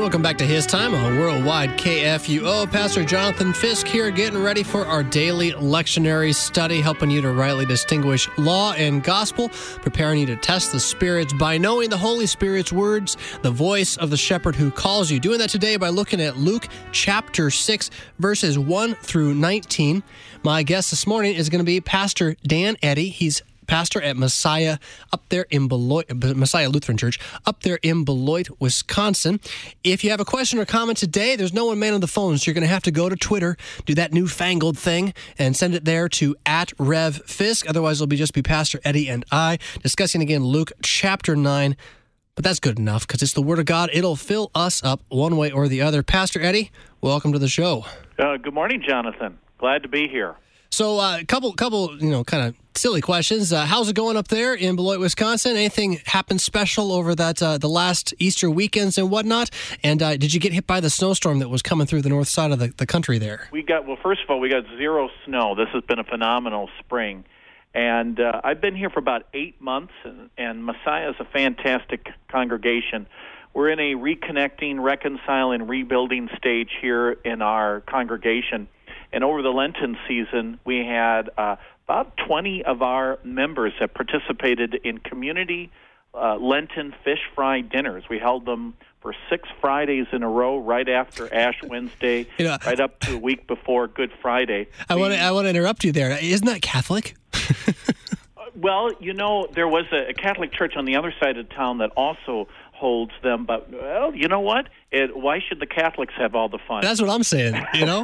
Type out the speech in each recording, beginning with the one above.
Welcome back to His Time on Worldwide KFUO. Pastor Jonathan Fisk here, getting ready for our daily lectionary study, helping you to rightly distinguish law and gospel, preparing you to test the spirits by knowing the Holy Spirit's words, the voice of the shepherd who calls you. Doing that today by looking at Luke chapter 6, verses 1 through 19. My guest this morning is going to be Pastor Dan Eddy. He's pastor at Messiah Messiah Lutheran Church up there in Beloit, Wisconsin. If you have a question or comment today, there's no one man on the phone, so you're going to have to go to Twitter, do that newfangled thing, and send it there to @RevFisk. Otherwise, it'll just be Pastor Eddy and I discussing again Luke chapter 9. But that's good enough because it's the Word of God. It'll fill us up one way or the other. Pastor Eddy, welcome to the show. Good morning, Jonathan. Glad to be here. So, couple, kind of silly questions. How's it going up there in Beloit, Wisconsin? Anything happened special over that the last Easter weekends and whatnot? And did you get hit by the snowstorm that was coming through the north side of the country there? First of all, we got zero snow. This has been a phenomenal spring. And I've been here for about 8 months, and Messiah is a fantastic congregation. We're in a reconnecting, reconciling, rebuilding stage here in our congregation. And over the Lenten season, we had about 20 of our members that participated in community Lenten fish fry dinners. We held them for 6 Fridays in a row, right after Ash Wednesday, right up to a week before Good Friday. I want to interrupt you there. Isn't that Catholic? Well, there was a Catholic church on the other side of town that also holds them, but, well, you know what? Why should the Catholics have all the fun? That's what I'm saying,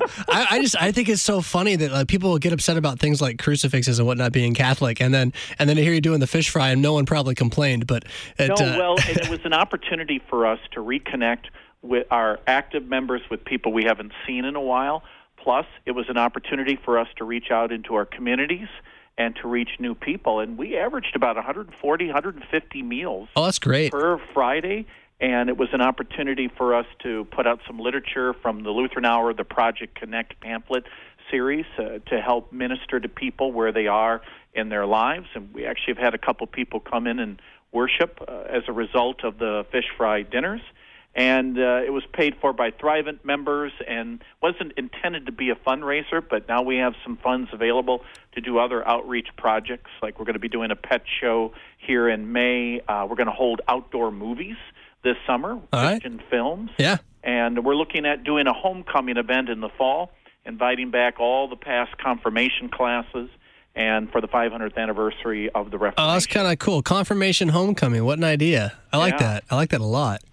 I think it's so funny that people will get upset about things like crucifixes and whatnot being Catholic, and then I hear you doing the fish fry, and no one probably complained, but... and it was an opportunity for us to reconnect with our active members with people we haven't seen in a while, plus it was an opportunity for us to reach out into our communities and to reach new people. And we averaged about 140, 150 meals. Oh, that's great. Per Friday. And it was an opportunity for us to put out some literature from the Lutheran Hour, the Project Connect pamphlet series, to help minister to people where they are in their lives. And we actually have had a couple people come in and worship as a result of the fish fry dinners. And it was paid for by Thrivent members and wasn't intended to be a fundraiser, but now we have some funds available to do other outreach projects, like we're going to be doing a pet show here in May. We're going to hold outdoor movies this summer, Christian films. Yeah. And we're looking at doing a homecoming event in the fall, inviting back all the past confirmation classes and for the 500th anniversary of the Reformation. Oh, that's kind of cool. Confirmation homecoming. What an idea. I like that. I like that a lot.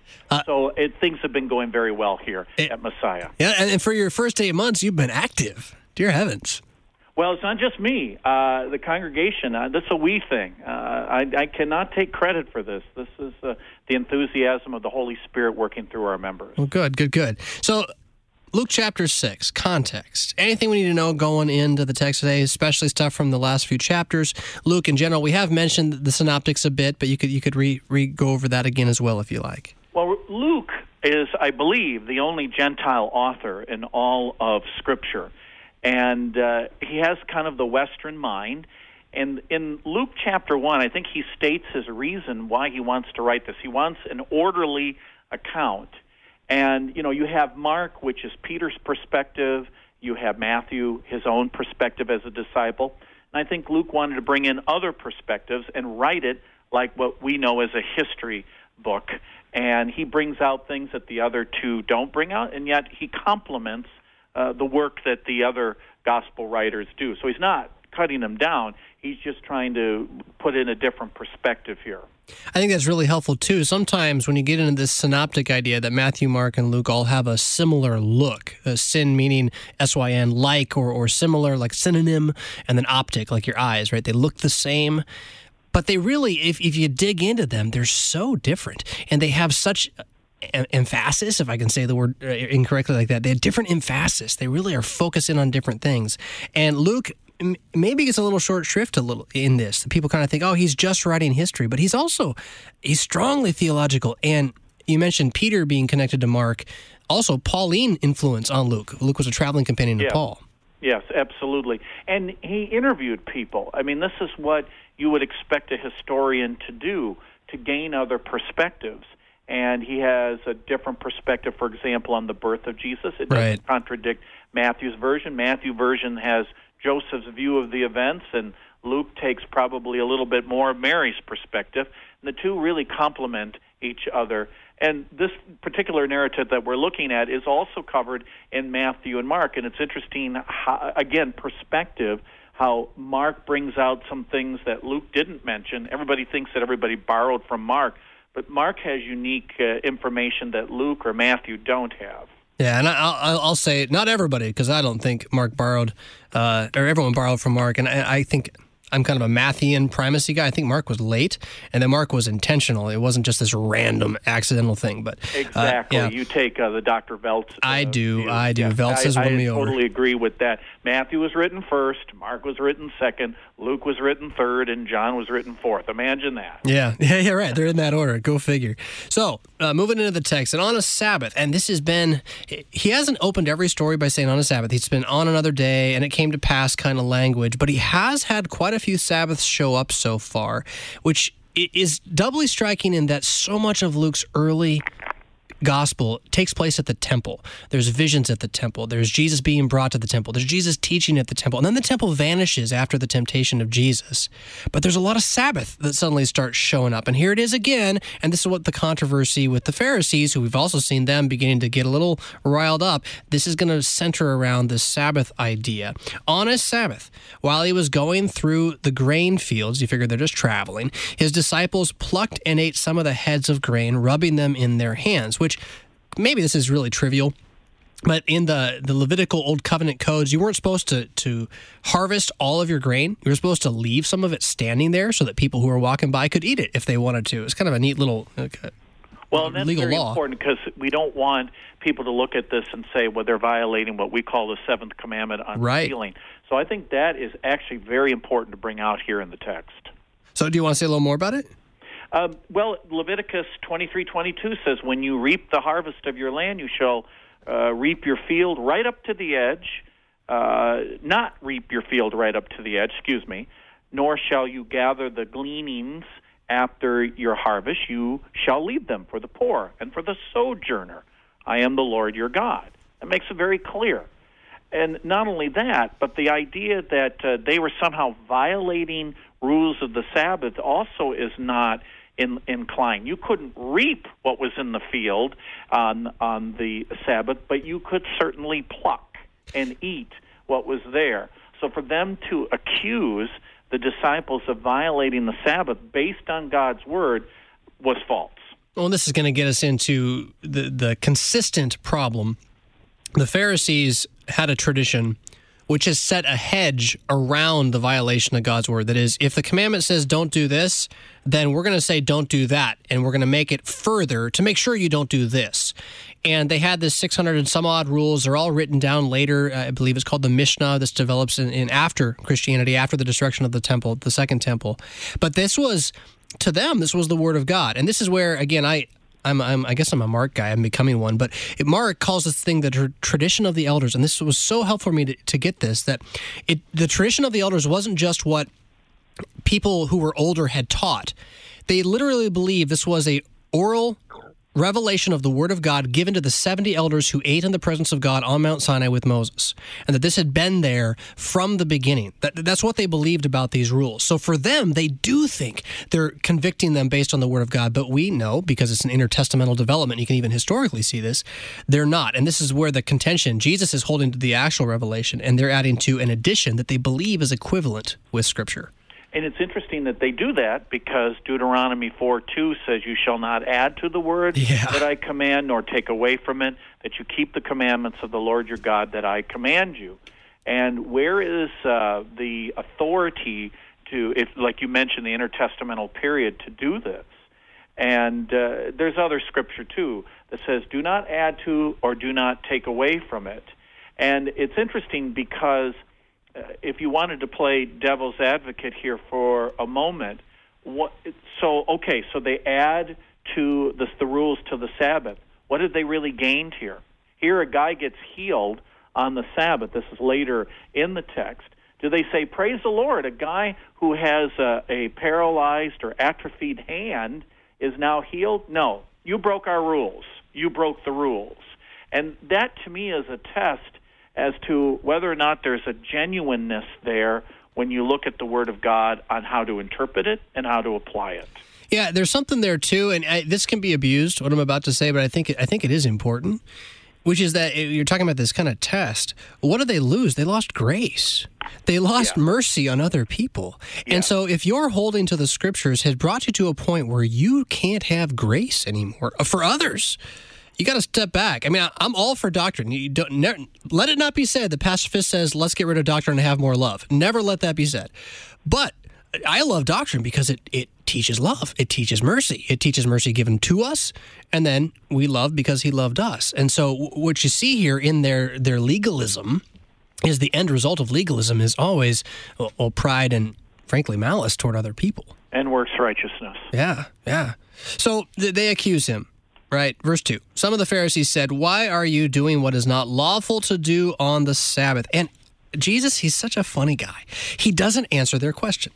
So things have been going very well here at Messiah. Yeah, and for your first 8 months, you've been active. Dear heavens. Well, it's not just me. The congregation, this is a we thing. I cannot take credit for this. This is the enthusiasm of the Holy Spirit working through our members. Well, good. So, Luke chapter 6, context. Anything we need to know going into the text today, especially stuff from the last few chapters? Luke, in general, we have mentioned the synoptics a bit, but you could go over that again as well if you like. Well, Luke is, I believe, the only Gentile author in all of Scripture. And he has kind of the Western mind. And in Luke chapter 1, I think he states his reason why he wants to write this. He wants an orderly account. And, you have Mark, which is Peter's perspective. You have Matthew, his own perspective as a disciple. And I think Luke wanted to bring in other perspectives and write it like what we know as a history book. And he brings out things that the other two don't bring out, and yet he complements the work that the other gospel writers do. So he's not cutting them down. He's just trying to put in a different perspective here. I think that's really helpful, too. Sometimes when you get into this synoptic idea that Matthew, Mark, and Luke all have a similar look, syn meaning S-Y-N, like or similar, like synonym, and then optic, like your eyes, right? They look the same. But they really, if you dig into them, they're so different. And they have such emphasis, if I can say the word incorrectly like that. They have different emphasis. They really are focusing on different things. And Luke maybe gets a little short shrift in this. People kind of think, oh, he's just writing history. But he's strongly theological. And you mentioned Peter being connected to Mark. Also, Pauline influence on Luke. Luke was a traveling companion of Paul. Yes, absolutely. And he interviewed people. I mean, this is what you would expect a historian to do, to gain other perspectives. and he has a different perspective, for example, on the birth of Jesus. It doesn't contradict Matthew's version. Matthew's version has Joseph's view of the events, and Luke takes probably a little bit more of Mary's perspective. And the two really complement each other. And this particular narrative that we're looking at is also covered in Matthew and Mark. And it's interesting, how, again, perspective, how Mark brings out some things that Luke didn't mention. Everybody thinks that everybody borrowed from Mark, but Mark has unique information that Luke or Matthew don't have. Yeah, and I'll say not everybody, because I don't think Mark borrowed, or everyone borrowed from Mark, and I think I'm kind of a Matthean primacy guy. I think Mark was late, and then Mark was intentional. It wasn't just this random accidental thing. But exactly, yeah. You take the Dr. Veltz. I do. Yeah. Veltz has won me over. I totally agree with that. Matthew was written first, Mark was written second, Luke was written third, and John was written fourth. Imagine that. Yeah, right. They're in that order. Go figure. So, moving into the text, and on a Sabbath, and this has been, he hasn't opened every story by saying on a Sabbath. He's been on another day, and it came to pass kind of language, but he has had quite a few Sabbaths show up so far, which is doubly striking in that so much of Luke's early gospel takes place at the temple. There's visions at the temple. There's Jesus being brought to the temple. There's Jesus teaching at the temple. And then the temple vanishes after the temptation of Jesus. But there's a lot of Sabbath that suddenly starts showing up. And here it is again. And this is what the controversy with the Pharisees, who we've also seen them beginning to get a little riled up, this is going to center around the Sabbath idea. On a Sabbath, while he was going through the grain fields, you figure they're just traveling, his disciples plucked and ate some of the heads of grain, rubbing them in their hands, which maybe this is really trivial, but in the Levitical Old Covenant codes, you weren't supposed to harvest all of your grain. You were supposed to leave some of it standing there so that people who were walking by could eat it if they wanted to. It's kind of a neat little well, and that's legal very law. Important because we don't want people to look at this and say, well, they're violating what we call the seventh commandment on stealing. So I think that is actually very important to bring out here in the text. So do you want to say a little more about it? Well, Leviticus 23:22 says, when you reap the harvest of your land, you shall reap your field right up to the edge, not reap your field right up to the edge, nor shall you gather the gleanings after your harvest. You shall leave them for the poor and for the sojourner. I am the Lord your God. That makes it very clear. And not only that, but the idea that they were somehow violating rules of the Sabbath also is not inclined. You couldn't reap what was in the field on the Sabbath, but you could certainly pluck and eat what was there. So for them to accuse the disciples of violating the Sabbath based on God's word was false. Well, this is going to get us into the consistent problem. The Pharisees had a tradition which has set a hedge around the violation of God's word. That is, if the commandment says don't do this, then we're going to say don't do that, and we're going to make it further to make sure you don't do this. And they had this 600 and some odd rules. They're all written down later. I believe it's called the Mishnah. This develops in after Christianity, after the destruction of the temple, the second temple. But this was, to them, this was the word of God. And this is where, again, I guess I'm a Mark guy. I'm becoming one. But Mark calls this thing the tradition of the elders. And this was so helpful for me to get this, that the tradition of the elders wasn't just what people who were older had taught. They literally believed this was a oral revelation of the word of God given to the 70 elders who ate in the presence of God on Mount Sinai with Moses, and that this had been there from the beginning. That's what they believed about these rules. So for them, they do think they're convicting them based on the word of God, but we know, because it's an intertestamental development, you can even historically see this, they're not. And this is where the contention, Jesus is holding to the actual revelation, and they're adding to an addition that they believe is equivalent with Scripture. And it's interesting that they do that because Deuteronomy 4:2 says, you shall not add to the word that I command, nor take away from it, that you keep the commandments of the Lord your God that I command you. And where is the authority to, if, like you mentioned, the intertestamental period, to do this? And there's other scripture, too, that says, do not add to or do not take away from it. And it's interesting because if you wanted to play devil's advocate here for a moment, so they add to the rules to the Sabbath. What did they really gain here? Here a guy gets healed on the Sabbath. This is later in the text. Do they say, praise the Lord, a guy who has a paralyzed or atrophied hand is now healed? No. you broke our rules. You broke the rules. And that, to me, is a test as to whether or not there's a genuineness there when you look at the Word of God on how to interpret it and how to apply it. Yeah, there's something there, too, and this can be abused, what I'm about to say, but I think it is important, which is that you're talking about this kind of test. What did they lose? They lost grace. They lost mercy on other people. Yeah. And so if your holding to the Scriptures has brought you to a point where you can't have grace anymore for others, you got to step back. I mean, I'm all for doctrine. Let it not be said that Pastor Fisk says, let's get rid of doctrine and have more love. Never let that be said. But I love doctrine because it teaches love. It teaches mercy. It teaches mercy given to us, and then we love because he loved us. And so what you see here in their legalism is the end result of legalism is always pride and, frankly, malice toward other people. And works righteousness. Yeah. So they accuse him. Right, verse 2. Some of the Pharisees said, "Why are you doing what is not lawful to do on the Sabbath?" Jesus, he's such a funny guy. He doesn't answer their question.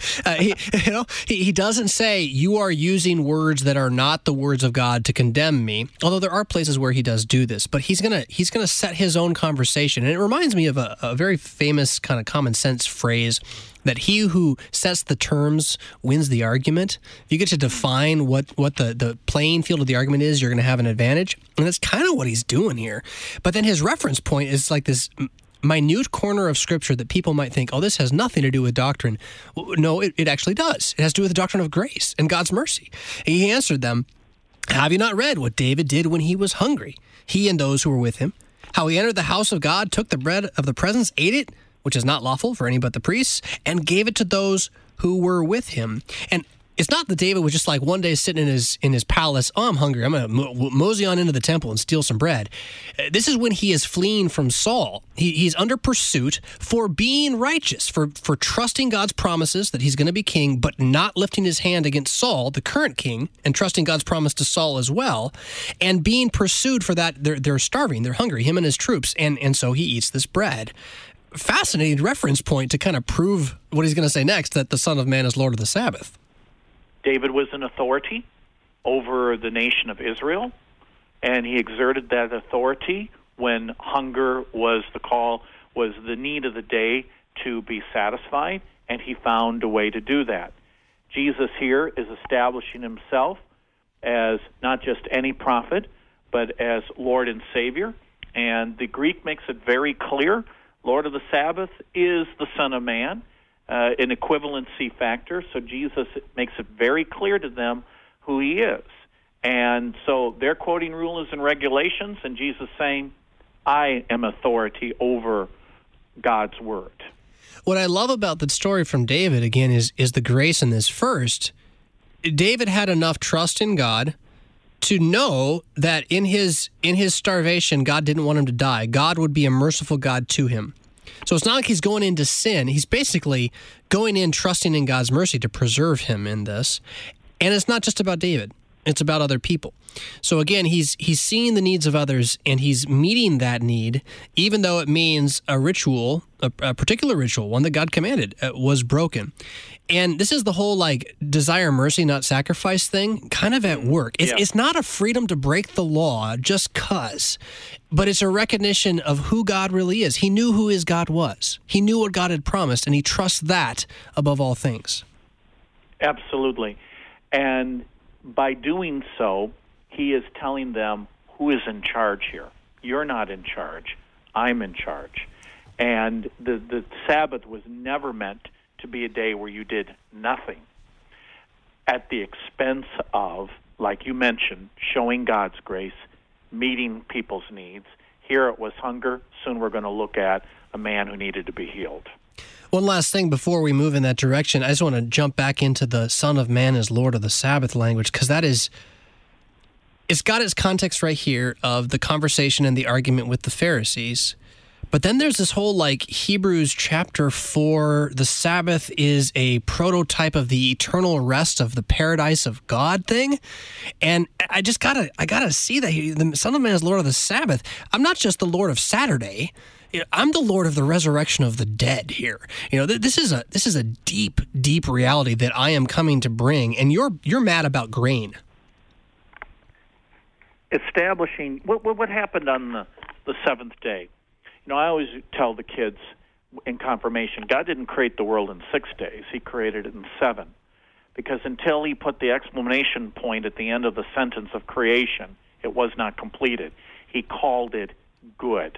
He doesn't say, you are using words that are not the words of God to condemn me, although there are places where he does do this. But he's gonna set his own conversation. And it reminds me of a very famous kind of common sense phrase that he who sets the terms wins the argument. If you get to define what the playing field of the argument is, you're going to have an advantage. And that's kind of what he's doing here. But then his reference point is like this minute corner of Scripture that people might think, oh, this has nothing to do with doctrine. Well, no, it actually does. It has to do with the doctrine of grace and God's mercy. And he answered them, have you not read what David did when he was hungry, he and those who were with him? How he entered the house of God, took the bread of the presence, ate it, which is not lawful for any but the priests, and gave it to those who were with him. And it's not that David was just like one day sitting in his palace, oh, I'm hungry, I'm going to mosey on into the temple and steal some bread. This is when he is fleeing from Saul. He's under pursuit for being righteous, for trusting God's promises that he's going to be king, but not lifting his hand against Saul, the current king, and trusting God's promise to Saul as well, and being pursued for that. They're starving, they're hungry, him and his troops, and so he eats this bread. Fascinating reference point to kind of prove what he's going to say next, that the Son of Man is Lord of the Sabbath. David was an authority over the nation of Israel, and he exerted that authority when hunger was the call, was the need of the day to be satisfied, and he found a way to do that. Jesus here is establishing himself as not just any prophet, but as Lord and Savior, and the Greek makes it very clear, Lord of the Sabbath is the Son of Man, an equivalency factor. So Jesus makes it very clear to them who he is. And so they're quoting rules and regulations, and Jesus saying, I am authority over God's word. What I love about the story from David, again, is the grace in this. First, David had enough trust in God to know that in his starvation, God didn't want him to die. God would be a merciful God to him. So it's not like he's going into sin. He's basically going in trusting in God's mercy to preserve him in this. And it's not just about David. It's about other people. So again, he's seeing the needs of others, and he's meeting that need, even though it means a ritual, a particular ritual, one that God commanded, was broken. And this is the whole like desire mercy, not sacrifice thing, kind of at work. It's not a freedom to break the law just 'cause, but it's a recognition of who God really is. He knew who his God was. He knew what God had promised, and he trusts that above all things. Absolutely. And by doing so, he is telling them who is in charge here. You're not in charge. I'm in charge. And the Sabbath was never meant to be a day where you did nothing at the expense of, like you mentioned, showing God's grace, meeting people's needs. Here it was hunger. Soon we're going to look at a man who needed to be healed. One last thing before we move in that direction, I just want to jump back into the Son of Man is Lord of the Sabbath language, because it's got its context right here of the conversation and the argument with the Pharisees. But then there's this whole like Hebrews chapter 4, the Sabbath is a prototype of the eternal rest of the paradise of God thing. And I gotta see that the Son of Man is Lord of the Sabbath. I'm not just the Lord of Saturday. I'm the Lord of the resurrection of the dead here. This is a deep, deep reality that I am coming to bring. And you're mad about grain. establishing what happened on the seventh day. I always tell the kids in confirmation, God didn't create the world in 6 days. He created it in 7. Because until he put the exclamation point at the end of the sentence of creation, it was not completed. He called it good.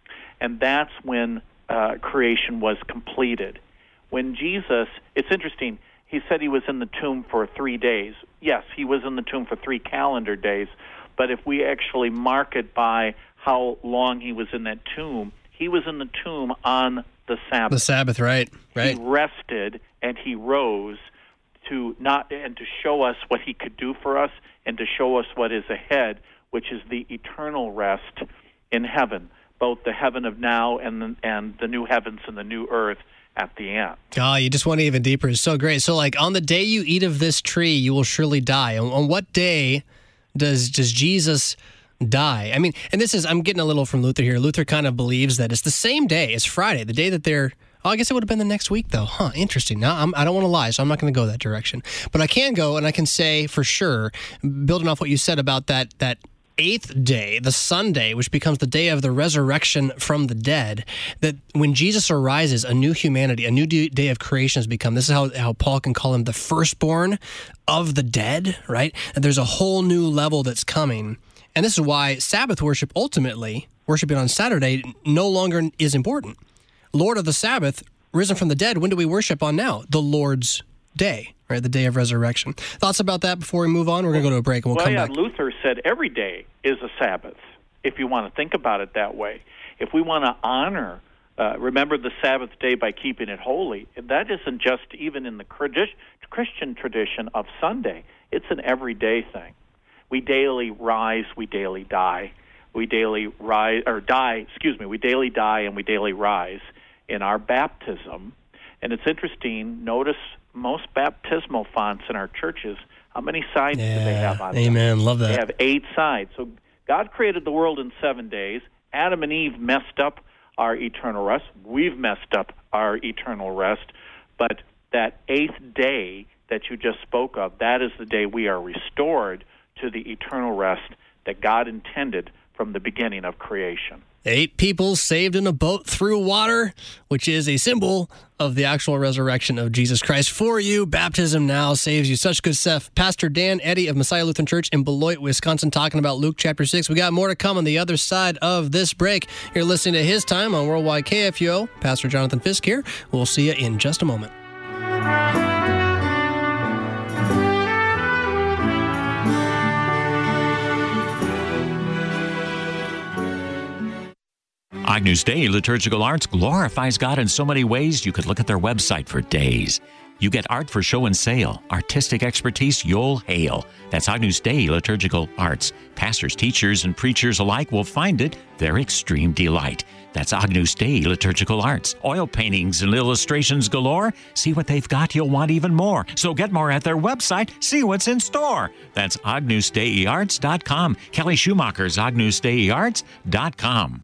And that's when creation was completed. When Jesus, it's interesting, he said he was in the tomb for 3 days. Yes, he was in the tomb for 3 calendar days, but if we actually mark it by how long he was in that tomb, he was in the tomb on the Sabbath. The Sabbath, right. He rested and he rose to show us what he could do for us and to show us what is ahead, which is the eternal rest in heaven, both the heaven of now and the new heavens and the new earth at the end. Oh, you just went even deeper. It's so great. So, like, on the day you eat of this tree, you will surely die. On what day does Jesus die? I mean, and I'm getting a little from Luther here. Luther kind of believes that it's the same day. It's Friday, the day that they're... Oh, I guess it would have been the next week, though. Huh, interesting. Now, I don't want to lie, so I'm not going to go that direction. But I can go, and I can say for sure, building off what you said about that 8th day, the Sunday, which becomes the day of the resurrection from the dead, that when Jesus arises, a new humanity, a new day of creation has become. This is how Paul can call him the firstborn of the dead, right? And there's a whole new level that's coming. And this is why Sabbath worship, ultimately, worshiping on Saturday, no longer is important. Lord of the Sabbath, risen from the dead, when do we worship on now? The Lord's day, right? The day of resurrection. Thoughts about that before we move on? We're going to go to a break and we'll come back. Luther said every day is a Sabbath, if you want to think about it that way. If we want to honor, remember the Sabbath day by keeping it holy, that isn't just even in the Christian tradition of Sunday. It's an everyday thing. We daily rise, we daily die. We daily die, and we daily rise in our baptism. And it's interesting, notice most baptismal fonts in our churches, how many sides do they have on them? Amen, love that. They have 8 sides. So God created the world in 7 days. Adam and Eve messed up our eternal rest. We've messed up our eternal rest. But that 8th day that you just spoke of, that is the day we are restored to the eternal rest that God intended from the beginning of creation. 8 people saved in a boat through water, which is a symbol of the actual resurrection of Jesus Christ for you. Baptism now saves you. Such good stuff. Pastor Dan Eddy of Messiah Lutheran Church in Beloit, Wisconsin, talking about Luke chapter 6. We got more to come on the other side of this break. You're listening to His Time on Worldwide KFUO. Pastor Jonathan Fisk here. We'll see you in just a moment. Agnus Dei Liturgical Arts glorifies God in so many ways you could look at their website for days. You get art for show and sale, artistic expertise you'll hail. That's Agnus Dei Liturgical Arts. Pastors, teachers, and preachers alike will find it their extreme delight. That's Agnus Dei Liturgical Arts. Oil paintings and illustrations galore. See what they've got, you'll want even more. So get more at their website. See what's in store. That's AgnusDeiArts.com. Kelly Schumacher's AgnusDeiArts.com.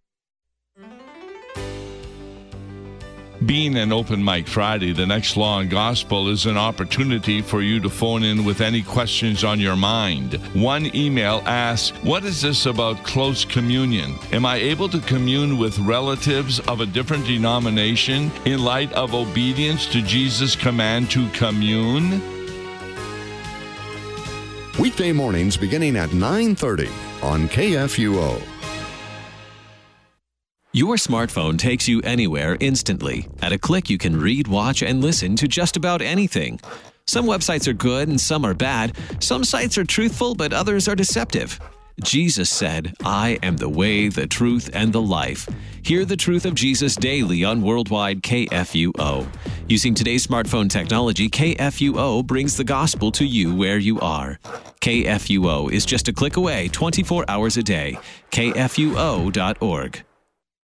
Being an Open Mic Friday, the next Law and Gospel is an opportunity for you to phone in with any questions on your mind. One email asks, what is this about close communion? Am I able to commune with relatives of a different denomination in light of obedience to Jesus' command to commune? Weekday mornings beginning at 9:30 on KFUO. Your smartphone takes you anywhere instantly. At a click, you can read, watch, and listen to just about anything. Some websites are good and some are bad. Some sites are truthful, but others are deceptive. Jesus said, I am the way, the truth, and the life. Hear the truth of Jesus daily on Worldwide KFUO. Using today's smartphone technology, KFUO brings the gospel to you where you are. KFUO is just a click away 24 hours a day. KFUO.org.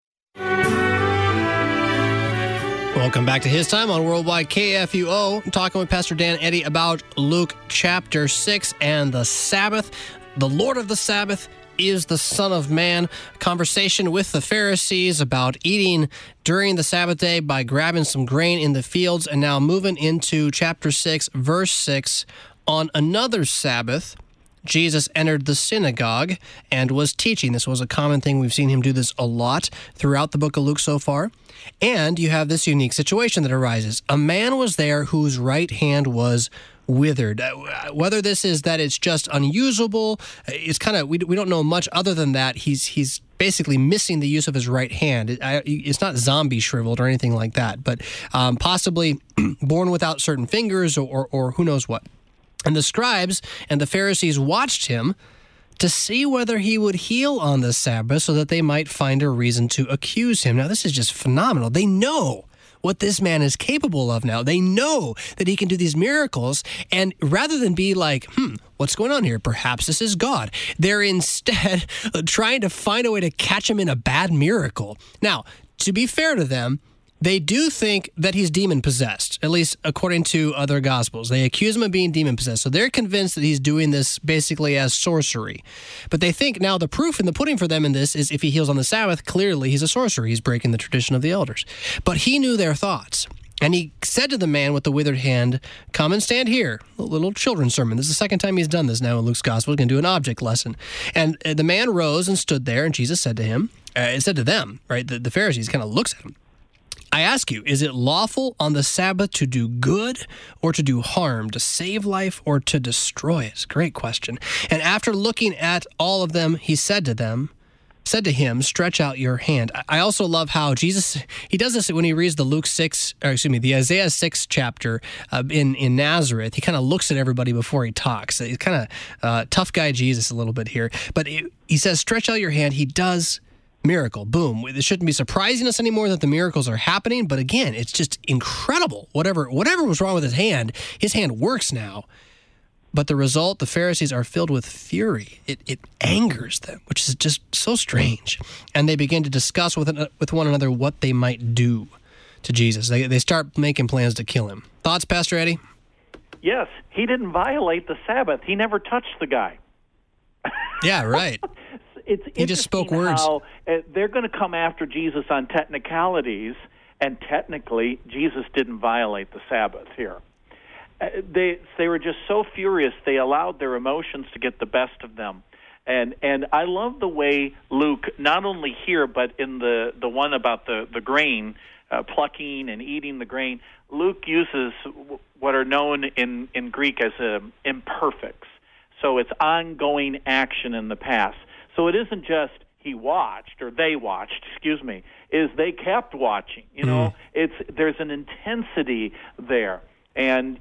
Welcome back to His Time on Worldwide KFUO. I'm talking with Pastor Dan Eddy about Luke chapter 6 and the Sabbath. The Lord of the Sabbath is the Son of Man. Conversation with the Pharisees about eating during the Sabbath day by grabbing some grain in the fields, and now moving into chapter 6, verse 6, on another Sabbath. Jesus entered the synagogue and was teaching. This was a common thing. We've seen him do this a lot throughout the book of Luke so far. And you have this unique situation that arises. A man was there whose right hand was withered. Whether this is that it's just unusable, it's kind of, we don't know much other than that. He's basically missing the use of his right hand. It's not zombie shriveled or anything like that, but possibly born without certain fingers or who knows what. And the scribes and the Pharisees watched him to see whether he would heal on the Sabbath so that they might find a reason to accuse him. Now, this is just phenomenal. They know what this man is capable of now. They know that he can do these miracles. And rather than be like, what's going on here? Perhaps this is God. They're instead trying to find a way to catch him in a bad miracle. Now, to be fair to them, they do think that he's demon-possessed, at least according to other Gospels. They accuse him of being demon-possessed, so they're convinced that he's doing this basically as sorcery. But they think now the proof in the pudding for them in this is if he heals on the Sabbath, clearly he's a sorcerer. He's breaking the tradition of the elders. But he knew their thoughts. And he said to the man with the withered hand, "Come and stand here." A little children's sermon. This is the second time he's done this now in Luke's Gospel. He's going to do an object lesson. And the man rose and stood there, and Jesus said to him, said to them, right, the Pharisees, kind of looks at him. "I ask you, is it lawful on the Sabbath to do good or to do harm, to save life or to destroy it?" Great question. And after looking at all of them, he said to him, "Stretch out your hand." I also love how Jesus, he does this when he reads the Isaiah 6 chapter in Nazareth. He kind of looks at everybody before he talks. He's kind of tough guy Jesus a little bit here. But he says, "Stretch out your hand." He does miracle. Boom. It shouldn't be surprising us anymore that the miracles are happening, but again, it's just incredible. Whatever was wrong with his hand works now. But the result, the Pharisees are filled with fury. It angers them, which is just so strange. And they begin to discuss with one another what they might do to Jesus. They start making plans to kill him. Thoughts, Pastor Eddie? Yes, he didn't violate the Sabbath. He never touched the guy. Yeah, right. He just spoke words. How they're going to come after Jesus on technicalities, and technically, Jesus didn't violate the Sabbath here. They were just so furious, they allowed their emotions to get the best of them. And I love the way Luke, not only here, but in the one about the grain, plucking and eating the grain, Luke uses what are known in Greek as imperfects. So it's ongoing action in the past. So it isn't just he watched or they watched, is they kept watching. There's an intensity there. And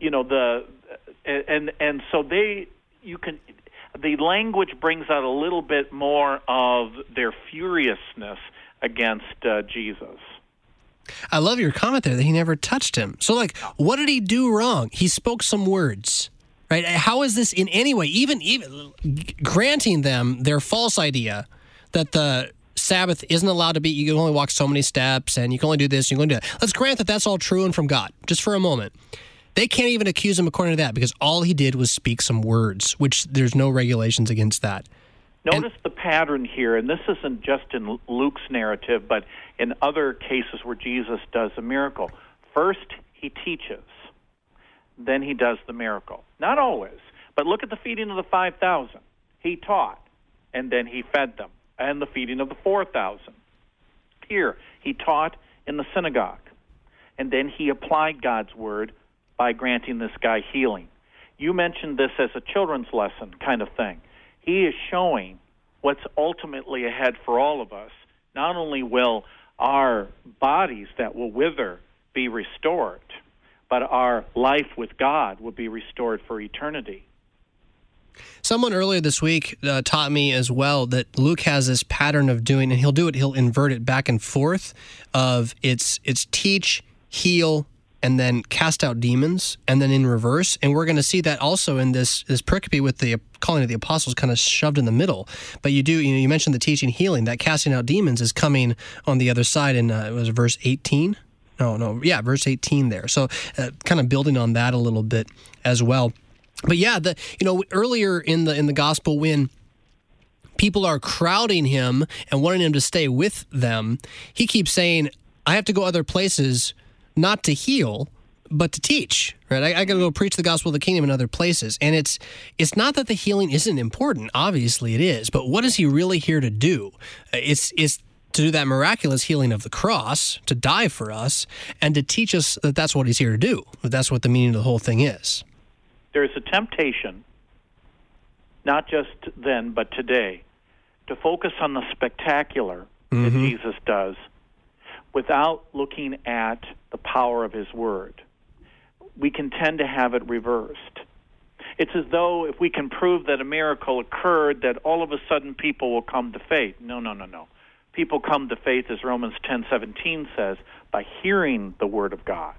so the language brings out a little bit more of their furiousness against Jesus. I love your comment there that he never touched him. So, what did he do wrong? He spoke some words, right? How is this in any way, even granting them their false idea that the Sabbath isn't allowed to be, you can only walk so many steps and you can only do this, you can only do that. Let's grant that that's all true and from God, just for a moment. They can't even accuse him according to that because all he did was speak some words, which there's no regulations against that. Notice the pattern here, and this isn't just in Luke's narrative, but in other cases where Jesus does a miracle. First, he teaches. Then he does the miracle. Not always, but look at the feeding of the 5,000. He taught, and then he fed them, and the feeding of the 4,000. Here, he taught in the synagogue, and then he applied God's word by granting this guy healing. You mentioned this as a children's lesson kind of thing. He is showing what's ultimately ahead for all of us. Not only will our bodies that will wither be restored, but our life with God will be restored for eternity. Someone earlier this week taught me as well that Luke has this pattern of doing, and he'll invert it back and forth, of it's teach, heal, and then cast out demons, and then in reverse. And we're going to see that also in this pericope with the calling of the apostles kind of shoved in the middle. But you mentioned the teaching, healing. That casting out demons is coming on the other side in, it was verse 18? Verse 18 there. So kind of building on that a little bit as well. But yeah, earlier in the gospel when people are crowding him and wanting him to stay with them, he keeps saying, I have to go other places not to heal, but to teach, right? I got to go preach the gospel of the kingdom in other places. And it's not that the healing isn't important. Obviously it is. But what is he really here to do? It's to do that miraculous healing of the cross, to die for us, and to teach us that that's what he's here to do. That that's what the meaning of the whole thing is. There's a temptation, not just then, but today, to focus on the spectacular that Jesus does without looking at the power of his word. We can tend to have it reversed. It's as though if we can prove that a miracle occurred, that all of a sudden people will come to faith. No. People come to faith, as Romans 10:17 says, by hearing the word of God.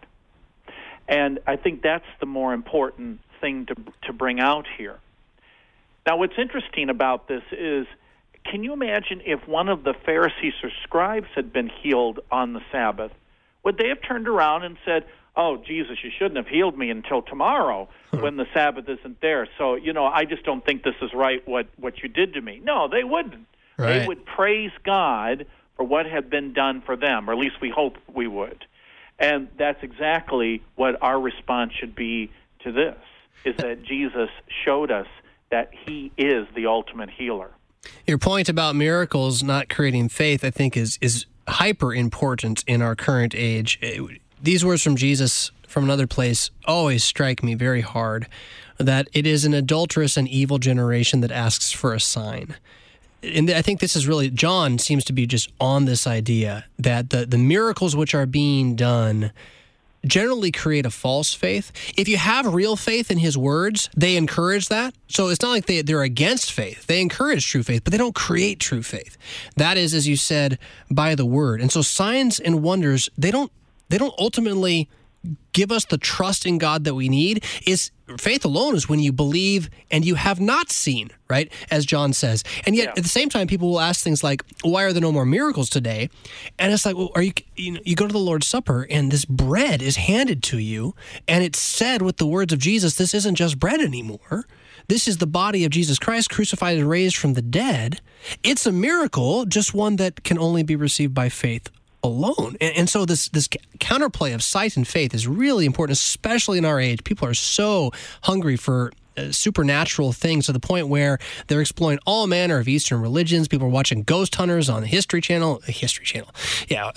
And I think that's the more important thing to bring out here. Now, what's interesting about this is, can you imagine if one of the Pharisees or scribes had been healed on the Sabbath? Would they have turned around and said, "Oh, Jesus, you shouldn't have healed me until tomorrow when the Sabbath isn't there. So, I just don't think this is right what you did to me." No, they wouldn't. Right. They would praise God for what had been done for them, or at least we hope we would. And that's exactly what our response should be to this, is that Jesus showed us that he is the ultimate healer. Your point about miracles not creating faith, I think, is hyper important in our current age. These words from Jesus from another place always strike me very hard, that it is an adulterous and evil generation that asks for a sign. And I think this is really, John seems to be just on this idea that the miracles which are being done generally create a false faith. If you have real faith in his words, they encourage that. So it's not like they're against faith. They encourage true faith, but they don't create true faith. That is, as you said, by the word. And so signs and wonders, they don't ultimately give us the trust in God that we need. Is faith alone is when you believe and you have not seen, right? As John says. And yet at the same time, people will ask things like, why are there no more miracles today? And it's like, well, you go to the Lord's Supper and this bread is handed to you and it's said with the words of Jesus, this isn't just bread anymore. This is the body of Jesus Christ, crucified and raised from the dead. It's a miracle, just one that can only be received by faith alone. And so this counterplay of sight and faith is really important, especially in our age. People are so hungry for supernatural things to the point where they're exploring all manner of Eastern religions. People are watching Ghost Hunters on the History Channel. Yeah.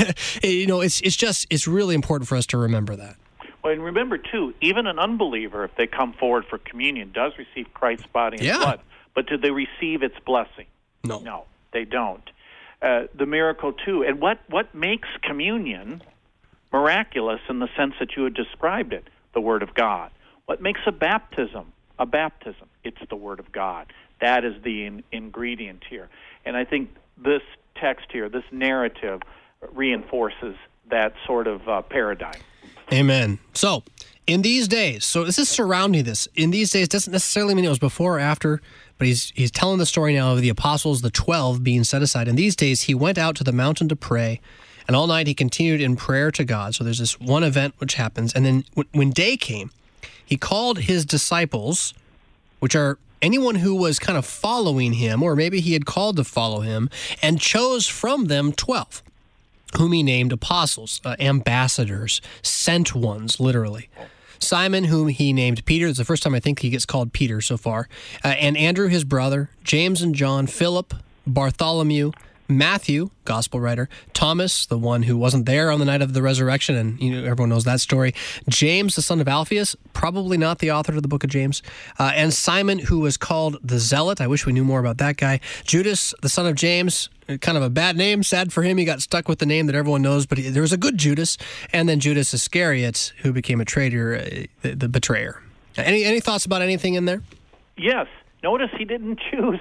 It's really important for us to remember that. Well, and remember, too, even an unbeliever, if they come forward for communion, does receive Christ's body and blood. But do they receive its blessing? No, they don't. The miracle, too. And what makes communion miraculous in the sense that you had described it? The Word of God. What makes a baptism? It's the Word of God. That is the ingredient here. And I think this text here, this narrative, reinforces that sort of paradigm. Amen. So, in these days, so this is surrounding this. In these days doesn't necessarily mean it was before or after, but he's telling the story now of the apostles, the 12, being set aside. In these days, he went out to the mountain to pray, and all night he continued in prayer to God. So there's this one event which happens, and then when day came, he called his disciples, which are anyone who was kind of following him, or maybe he had called to follow him, and chose from them 12. Whom he named apostles, ambassadors, sent ones, literally. Simon, whom he named Peter. It's the first time I think he gets called Peter so far. And Andrew, his brother, James and John, Philip, Bartholomew, Matthew, gospel writer, Thomas, the one who wasn't there on the night of the resurrection, and everyone knows that story, James, the son of Alphaeus, probably not the author of the book of James, and Simon, who was called the Zealot. I wish we knew more about that guy. Judas, the son of James, kind of a bad name, sad for him. He got stuck with the name that everyone knows, but there was a good Judas, and then Judas Iscariot, who became a traitor, the betrayer. Any thoughts about anything in there? Yes. Notice he didn't choose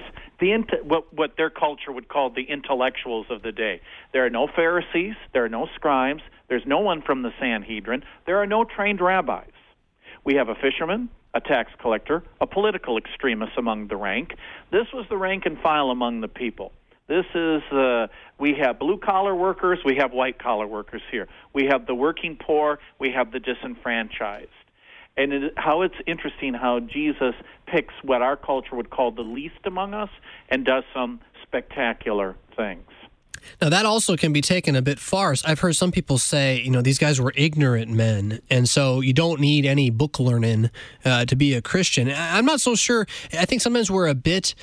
what their culture would call the intellectuals of the day. There are no Pharisees. There are no scribes. There's no one from the Sanhedrin. There are no trained rabbis. We have a fisherman, a tax collector, a political extremist among the rank. This was the rank and file among the people. This is, we have blue-collar workers, we have white-collar workers here. We have the working poor, we have the disenfranchised. And how it's interesting how Jesus picks what our culture would call the least among us and does some spectacular things. Now, that also can be taken a bit far. I've heard some people say, these guys were ignorant men, and so you don't need any book learning to be a Christian. I'm not so sure. I think sometimes we're a bit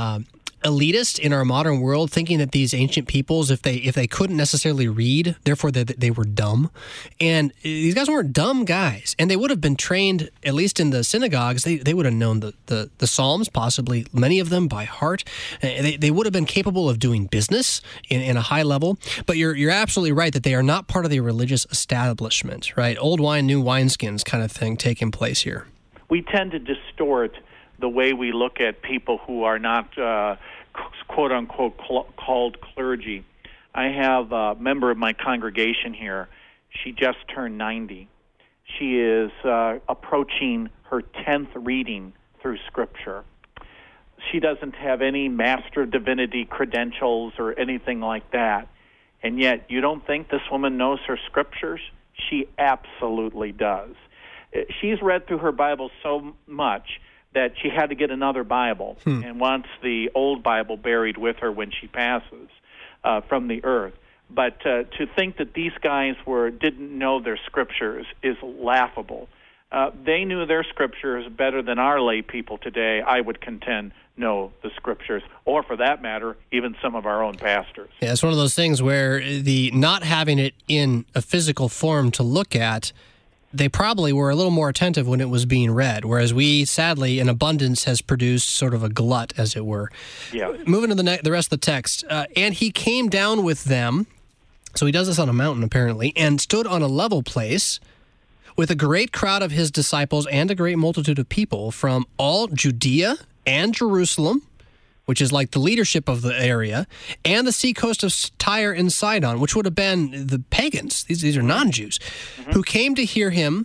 elitist in our modern world, thinking that these ancient peoples, if they couldn't necessarily read, therefore they were dumb. And these guys weren't dumb guys, and they would have been trained, at least in the synagogues. They would have known the Psalms, possibly many of them by heart. They would have been capable of doing business in a high level. But you're absolutely right that they are not part of the religious establishment, right? Old wine, new wineskins kind of thing taking place here. We tend to distort the way we look at people who are not quote-unquote called clergy. I have a member of my congregation here. She just turned 90. She is approaching her 10th reading through Scripture. She doesn't have any Master of Divinity credentials or anything like that. And yet, you don't think this woman knows her Scriptures? She absolutely does. She's read through her Bible so much that she had to get another Bible and wants the old Bible buried with her when she passes from the earth. But to think that these guys didn't know their Scriptures is laughable. They knew their Scriptures better than our lay people today, I would contend, know the Scriptures, or for that matter, even some of our own pastors. Yeah, it's one of those things where the not having it in a physical form to look at, they probably were a little more attentive when it was being read, whereas we, sadly, in abundance, has produced sort of a glut, as it were. Yeah. Moving to the rest of the text. And he came down with them, so he does this on a mountain, apparently, and stood on a level place with a great crowd of his disciples and a great multitude of people from all Judea and Jerusalem, which is like the leadership of the area, and the seacoast of Tyre and Sidon, which would have been the pagans. These are non-Jews, who came to hear him,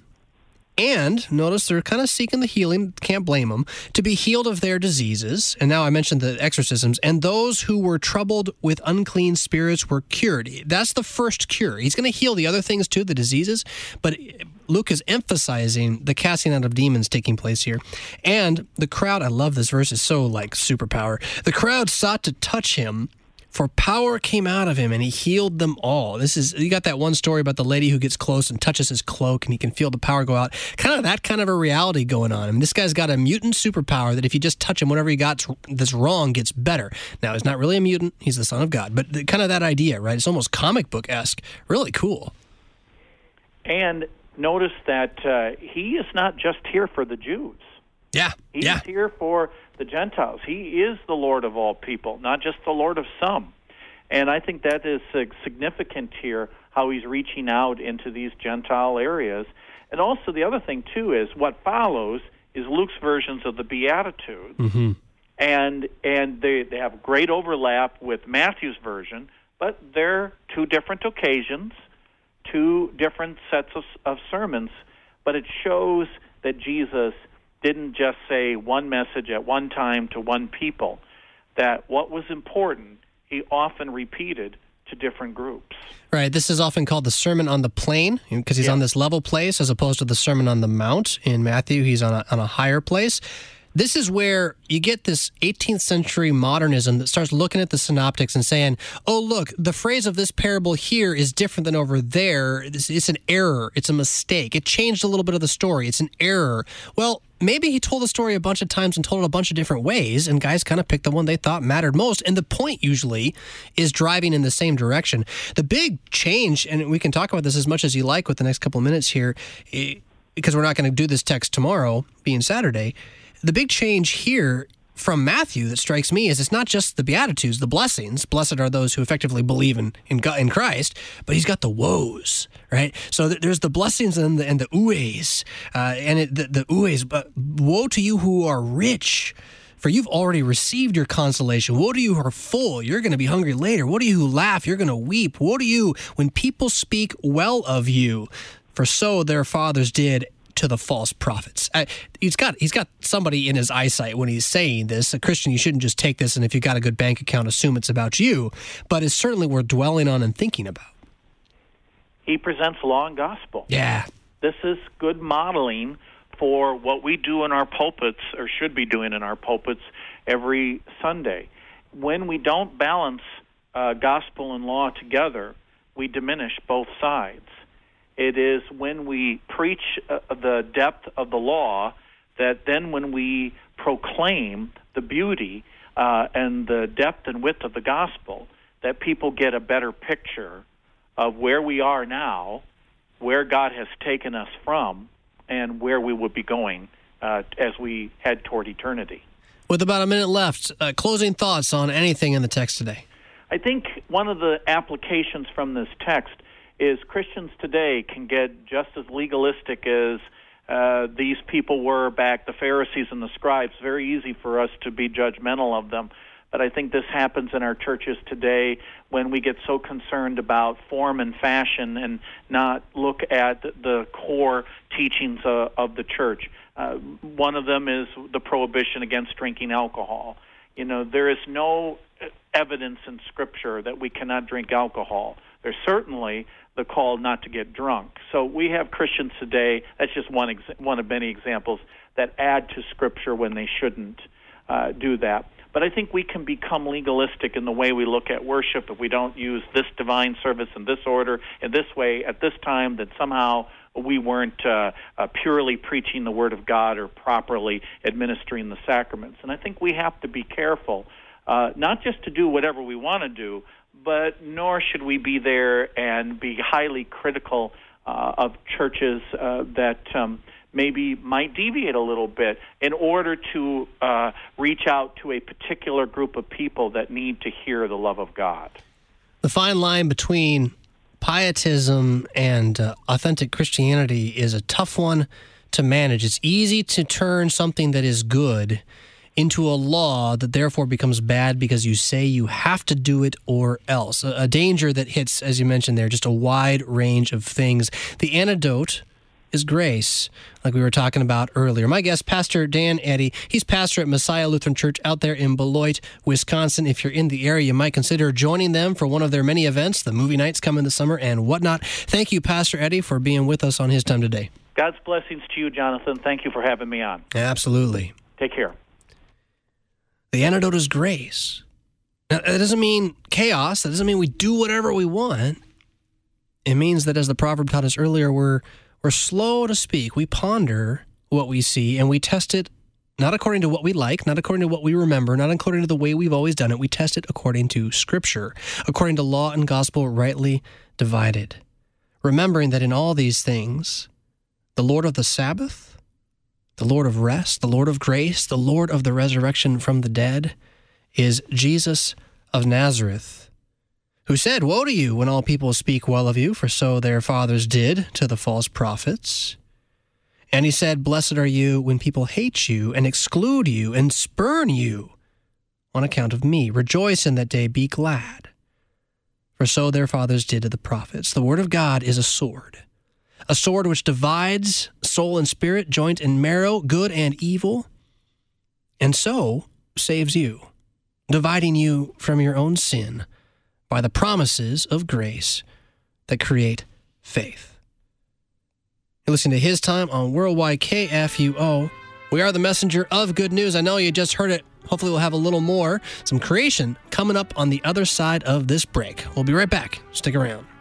and notice they're kind of seeking the healing, can't blame them, to be healed of their diseases. And now I mentioned the exorcisms, and those who were troubled with unclean spirits were cured. That's the first cure. He's going to heal the other things too, the diseases, but Luke is emphasizing the casting out of demons taking place here. And the crowd, I love this verse, is so like superpower. The crowd sought to touch him, for power came out of him, and he healed them all. You got that one story about the lady who gets close and touches his cloak, and he can feel the power go out. Kind of that kind of a reality going on. I mean, this guy's got a mutant superpower that if you just touch him, whatever he got that's wrong gets better. Now, he's not really a mutant. He's the Son of God. But kind of that idea, right? It's almost comic book-esque. Really cool. And notice that he is not just here for the Jews. Yeah. He's here for the Gentiles. He is the Lord of all people, not just the Lord of some. And I think that is significant here, how he's reaching out into these Gentile areas. And also the other thing, too, is what follows is Luke's versions of the Beatitudes. Mm-hmm. And they have great overlap with Matthew's version, but they're two different occasions, two different sets of sermons. But it shows that Jesus didn't just say one message at one time to one people, that what was important, he often repeated to different groups. Right. This is often called the Sermon on the Plain, because he's on this level place as opposed to the Sermon on the Mount. In Matthew, he's on a higher place. This is where you get this 18th century modernism that starts looking at the synoptics and saying, oh, look, the phrase of this parable here is different than over there. It's an error. It's a mistake. It changed a little bit of the story. It's an error. Well, maybe he told the story a bunch of times and told it a bunch of different ways, and guys kind of picked the one they thought mattered most. And the point usually is driving in the same direction. The big change, and we can talk about this as much as you like with the next couple of minutes here, because we're not going to do this text tomorrow, being Saturday. The big change here from Matthew that strikes me is it's not just the Beatitudes, the blessings. Blessed are those who effectively believe in God, in Christ, but he's got the woes, right? So there's the blessings and the ues, the ues. But woe to you who are rich, for you've already received your consolation. Woe to you who are full, you're going to be hungry later. Woe to you who laugh, you're going to weep. Woe to you when people speak well of you, for so their fathers did to the false prophets. He's got somebody in his eyesight when he's saying this. A Christian, you shouldn't just take this and if you've got a good bank account, assume it's about you, but it's certainly worth dwelling on and thinking about. He presents law and gospel. Yeah. This is good modeling for what we do in our pulpits, or should be doing in our pulpits, every Sunday. When we don't balance gospel and law together, we diminish both sides. It is when we preach the depth of the law that then when we proclaim the beauty and the depth and width of the gospel, that people get a better picture of where we are now, where God has taken us from, and where we will be going as we head toward eternity. With about a minute left, closing thoughts on anything in the text today. I think one of the applications from this text is Christians today can get just as legalistic as these people were back, the Pharisees and the scribes. Very easy for us to be judgmental of them. But I think this happens in our churches today when we get so concerned about form and fashion and not look at the core teachings of the church. One of them is the prohibition against drinking alcohol. You know, there is no evidence in Scripture that we cannot drink alcohol. There's certainly the call not to get drunk. So we have Christians today, that's just one of many examples, that add to Scripture when they shouldn't do that. But I think we can become legalistic in the way we look at worship if we don't use this divine service in this order, in this way, at this time, that somehow we weren't purely preaching the Word of God or properly administering the sacraments. And I think we have to be careful, not just to do whatever we want to do, but nor should we be there and be highly critical of churches that maybe might deviate a little bit in order to reach out to a particular group of people that need to hear the love of God. The fine line between pietism and authentic Christianity is a tough one to manage. It's easy to turn something that is good into a law that therefore becomes bad because you say you have to do it or else. A danger that hits, as you mentioned there, just a wide range of things. The antidote is grace, like we were talking about earlier. My guest, Pastor Dan Eddy, he's pastor at Messiah Lutheran Church out there in Beloit, Wisconsin. If you're in the area, you might consider joining them for one of their many events, the movie nights coming this summer and whatnot. Thank you, Pastor Eddy, for being with us on His Time Today. God's blessings to you, Jonathan. Thank you for having me on. Absolutely. Take care. The antidote is grace. Now, that doesn't mean chaos. That doesn't mean we do whatever we want. It means that, as the proverb taught us earlier, we're slow to speak. We ponder what we see, and we test it not according to what we like, not according to what we remember, not according to the way we've always done it. We test it according to Scripture, according to law and gospel rightly divided. Remembering that in all these things, the Lord of the Sabbath, the Lord of rest, the Lord of grace, the Lord of the resurrection from the dead is Jesus of Nazareth, who said, "Woe to you when all people speak well of you, for so their fathers did to the false prophets." And he said, "Blessed are you when people hate you and exclude you and spurn you on account of me. Rejoice in that day, be glad, for so their fathers did to the prophets." The word of God is a sword which divides soul and spirit, joint and marrow, good and evil, and so saves you, dividing you from your own sin by the promises of grace that create faith. You're listening to His Time on Worldwide KFUO. We are the messenger of good news. I know you just heard it. Hopefully we'll have a little more, some creation coming up on the other side of this break. We'll be right back. Stick around.